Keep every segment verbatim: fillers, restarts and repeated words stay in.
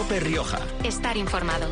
COPE Rioja. Estar informado.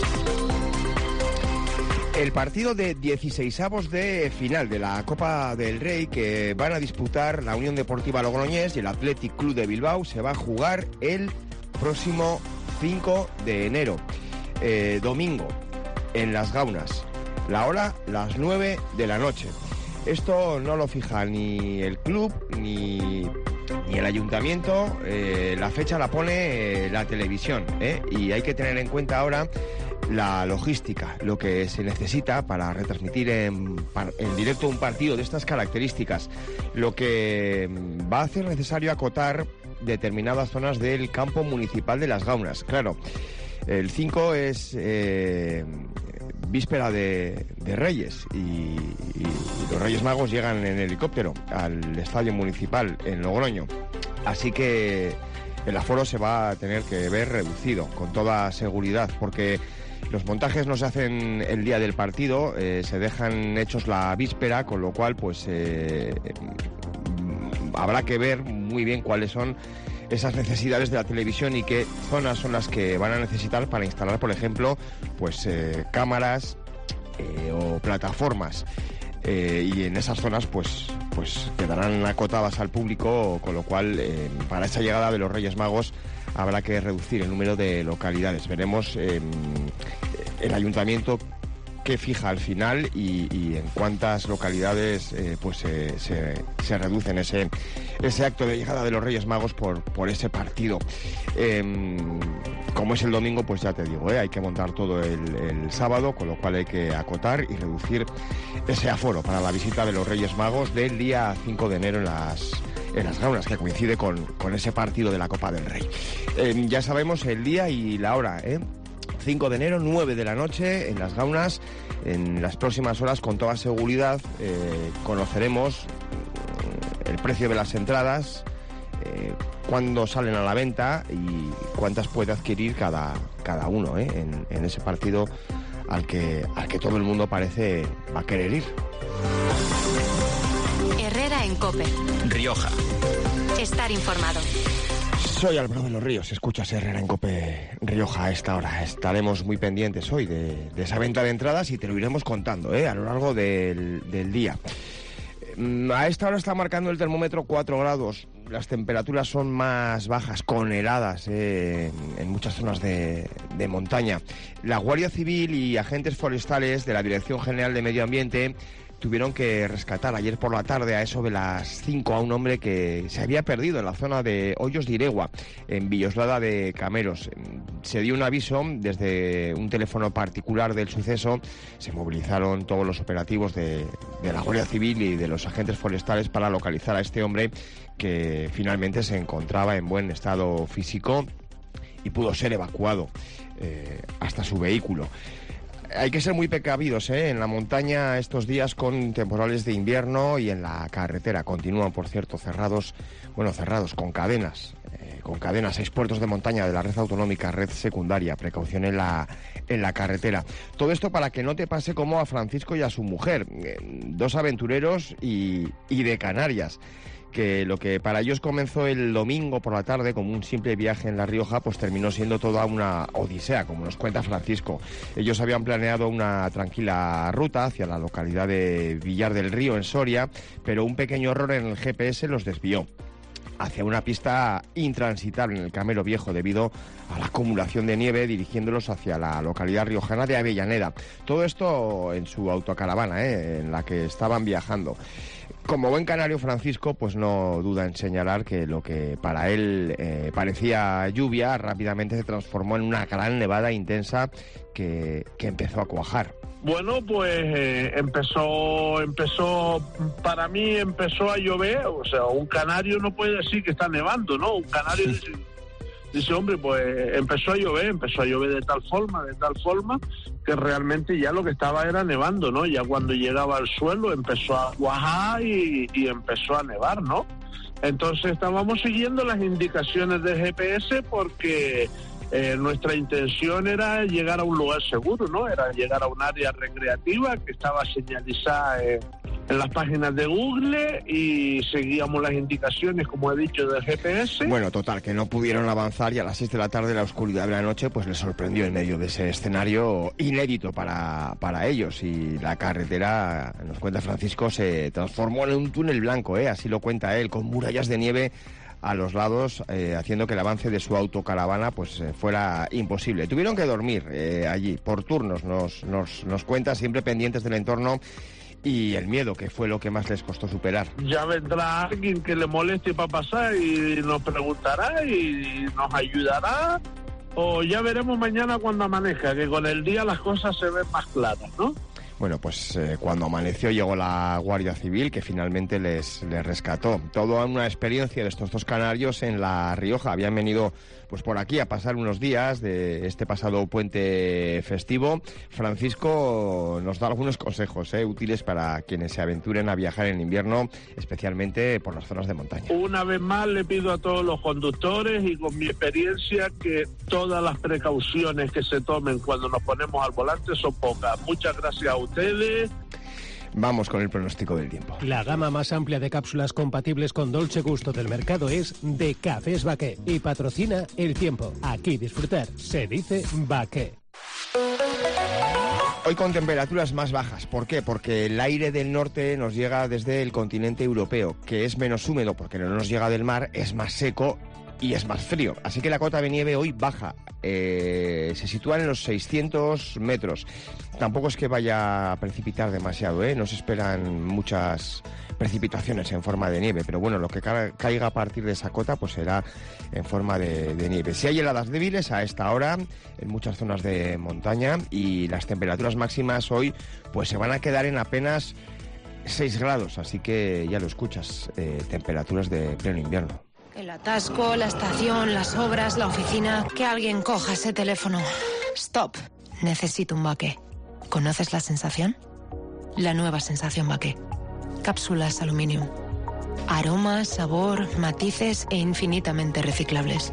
El partido de dieciseisavos de final de la Copa del Rey que van a disputar la Unión Deportiva Logroñés y el Athletic Club de Bilbao se va a jugar el próximo cinco de enero, eh, domingo, en Las Gaunas. La hora, las nueve de la noche. Esto no lo fija ni el club ni, ni el ayuntamiento, eh, la fecha la pone eh, la televisión, ¿eh? Y hay que tener en cuenta ahora la logística, lo que se necesita para retransmitir en, en directo un partido de estas características, lo que va a hacer necesario acotar determinadas zonas del campo municipal de Las Gaunas. Claro, el cinco es eh, víspera de, de Reyes y, y los Reyes Magos llegan en helicóptero al estadio municipal en Logroño, así que el aforo se va a tener que ver reducido con toda seguridad, porque los montajes no se hacen el día del partido, eh, se dejan hechos la víspera, con lo cual pues eh, habrá que ver muy bien cuáles son esas necesidades de la televisión y qué zonas son las que van a necesitar para instalar, por ejemplo, pues eh, cámaras eh, o plataformas. Eh, y en esas zonas pues, pues quedarán acotadas al público, con lo cual eh, para esa llegada de los Reyes Magos habrá que reducir el número de localidades. Veremos eh, el ayuntamiento qué fija al final y, y en cuántas localidades eh, pues eh, se, se reducen ese, ese acto de llegada de los Reyes Magos por, por ese partido. Eh, como es el domingo, pues ya te digo, eh, hay que montar todo el, el sábado, con lo cual hay que acotar y reducir ese aforo para la visita de los Reyes Magos del día cinco de enero en las... en Las Gaunas, que coincide con, con ese partido de la Copa del Rey. Eh, ya sabemos el día y la hora, ¿eh? cinco de enero, nueve de la noche, en Las Gaunas. En las próximas horas, con toda seguridad, eh, conoceremos el precio de las entradas, eh, cuándo salen a la venta y cuántas puede adquirir cada, cada uno, ¿eh? en, en ese partido al que, al que todo el mundo parece va a querer ir. Herrera en COPE Rioja. Estar informado. Soy Álvaro de los Ríos, escuchas Herrera en COPE Rioja a esta hora. Estaremos muy pendientes hoy de, de esa venta de entradas y te lo iremos contando ¿eh? a lo largo del, del día. A esta hora está marcando el termómetro cuatro grados. Las temperaturas son más bajas, con heladas eh, en muchas zonas de, de montaña. La Guardia Civil y agentes forestales de la Dirección General de Medio Ambiente tuvieron que rescatar ayer por la tarde, a eso de las cinco, a un hombre que se había perdido en la zona de Hoyos de Iregua, en Villoslada de Cameros. Se dio un aviso desde un teléfono particular del suceso, se movilizaron todos los operativos de, de la Guardia Civil y de los agentes forestales para localizar a este hombre, que finalmente se encontraba en buen estado físico y pudo ser evacuado eh, hasta su vehículo. Hay que ser muy precavidos ¿eh? en la montaña estos días con temporales de invierno, y en la carretera continúan, por cierto, cerrados, bueno, cerrados con cadenas, eh, con cadenas, seis puertos de montaña de la red autonómica, red secundaria, precaución en la, en la carretera. Todo esto para que no te pase como a Francisco y a su mujer, eh, dos aventureros y, y de Canarias, que lo que para ellos comenzó el domingo por la tarde como un simple viaje en La Rioja, pues terminó siendo toda una odisea, como nos cuenta Francisco. Ellos habían planeado una tranquila ruta hacia la localidad de Villar del Río, en Soria, pero un pequeño error en el G P S los desvió hacia una pista intransitable en el Camero Viejo debido a la acumulación de nieve, dirigiéndolos hacia la localidad riojana de Avellaneda. Todo esto en su autocaravana, ¿eh? en la que estaban viajando. Como buen canario, Francisco pues no duda en señalar que lo que para él eh, parecía lluvia rápidamente se transformó en una gran nevada intensa que, que empezó a cuajar. Bueno, pues eh, empezó, empezó, para mí empezó a llover. O sea, un canario no puede decir que está nevando, ¿no? Un canario dice, dice, hombre, pues empezó a llover, empezó a llover de tal forma, de tal forma, que realmente ya lo que estaba era nevando, ¿no? Ya cuando llegaba al suelo empezó a cuajar y, y empezó a nevar, ¿no? Entonces estábamos siguiendo las indicaciones del G P S porque Eh, nuestra intención era llegar a un lugar seguro, ¿no? Era llegar a un área recreativa que estaba señalizada en, en las páginas de Google y seguíamos las indicaciones, como he dicho, del G P S. Bueno, total, que no pudieron avanzar y a las seis de la tarde la oscuridad de la noche pues les sorprendió en medio de ese escenario inédito para, para ellos, y la carretera, nos cuenta Francisco, se transformó en un túnel blanco, ¿eh? Así lo cuenta él, con murallas de nieve a los lados, eh, haciendo que el avance de su autocaravana pues eh, fuera imposible. Tuvieron que dormir eh, allí por turnos, nos, nos, nos cuenta, siempre pendientes del entorno y el miedo, que fue lo que más les costó superar. Ya vendrá alguien que le moleste para pasar y nos preguntará y nos ayudará, o ya veremos mañana cuando amanezca, que con el día las cosas se ven más claras, ¿no? Bueno, pues eh, cuando amaneció llegó la Guardia Civil, que finalmente les, les rescató. Toda una experiencia de estos dos canarios en La Rioja. Habían venido pues por aquí a pasar unos días de este pasado puente festivo. Francisco nos da algunos consejos eh, útiles para quienes se aventuren a viajar en invierno, especialmente por las zonas de montaña. Una vez más le pido a todos los conductores, y con mi experiencia, que todas las precauciones que se tomen cuando nos ponemos al volante son pocas. Muchas gracias a ustedes. Vamos con el pronóstico del tiempo. La gama más amplia de cápsulas compatibles con Dolce Gusto del mercado es de Cafés Baqué y patrocina el tiempo. Aquí disfrutar se dice Baqué. Hoy con temperaturas más bajas. ¿Por qué? Porque el aire del norte nos llega desde el continente europeo, que es menos húmedo porque no nos llega del mar, es más seco y es más frío. Así que la cota de nieve hoy baja. Eh, se sitúan en los seiscientos metros. Tampoco es que vaya a precipitar demasiado, ¿eh? No se esperan muchas precipitaciones en forma de nieve, pero bueno, lo que ca- caiga a partir de esa cota pues será en forma de, de nieve. Si hay heladas débiles a esta hora en muchas zonas de montaña, y las temperaturas máximas hoy pues se van a quedar en apenas seis grados, así que ya lo escuchas, eh, temperaturas de pleno invierno. El atasco, la estación, las obras, la oficina. Que alguien coja ese teléfono. Stop. Necesito un Baqué. ¿Conoces la sensación? La nueva sensación Baqué. Cápsulas Aluminium. Aroma, sabor, matices e infinitamente reciclables.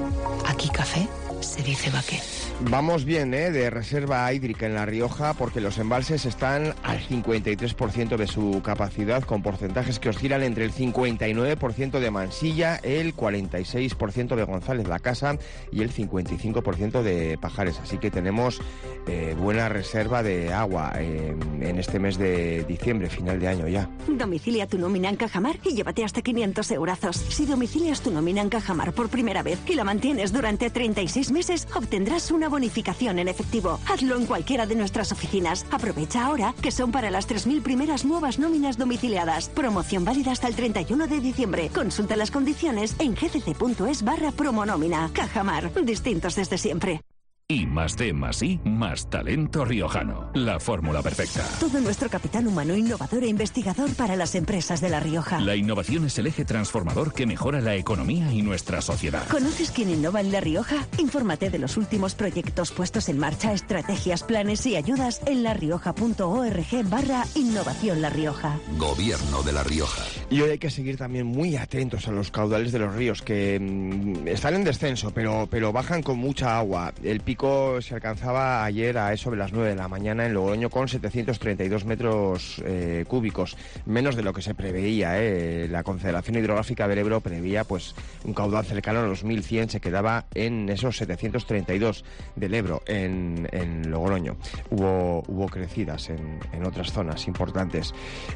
Aquí café se dice Baqué. Vamos bien, ¿eh? De reserva hídrica en La Rioja, porque los embalses están al cincuenta y tres por ciento de su capacidad, con porcentajes que oscilan entre el cincuenta y nueve por ciento de Mansilla, el cuarenta y seis por ciento de González la Casa y el cincuenta y cinco por ciento de Pajares. Así que tenemos eh, buena reserva de agua eh, en este mes de diciembre, final de año ya. Domicilia tu nómina en Cajamar y llévate hasta quinientos eurazos. Si domicilias tu nómina en Cajamar por primera vez y la mantienes durante treinta y seis meses, obtendrás una bonificación en efectivo. Hazlo en cualquiera de nuestras oficinas. Aprovecha ahora, que son para las tres mil primeras nuevas nóminas domiciliadas. Promoción válida hasta el treinta y uno de diciembre. Consulta las condiciones en gcc.es barra promonómina. Cajamar, distintos desde siempre. I más D más I más talento riojano. La fórmula perfecta. Todo nuestro capital humano innovador e investigador para las empresas de La Rioja. La innovación es el eje transformador que mejora la economía y nuestra sociedad. ¿Conoces quién innova en La Rioja? Infórmate de los últimos proyectos puestos en marcha, estrategias, planes y ayudas en larioja.org barra innovación La Rioja. Gobierno de La Rioja. Y hoy hay que seguir también muy atentos a los caudales de los ríos, que mmm, están en descenso, pero, pero bajan con mucha agua. El pico se alcanzaba ayer a eso de las nueve de la mañana en Logroño con setecientos treinta y dos metros eh, cúbicos, menos de lo que se preveía. Eh. La Confederación Hidrográfica del Ebro preveía pues un caudal cercano a los mil cien, se quedaba en esos setecientos treinta y dos del Ebro en, en Logroño. Hubo, hubo crecidas en, en otras zonas importantes.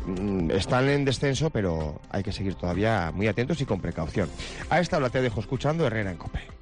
Están en descenso, pero hay que seguir todavía muy atentos y con precaución. A esta hora te dejo escuchando Herrera en COPE.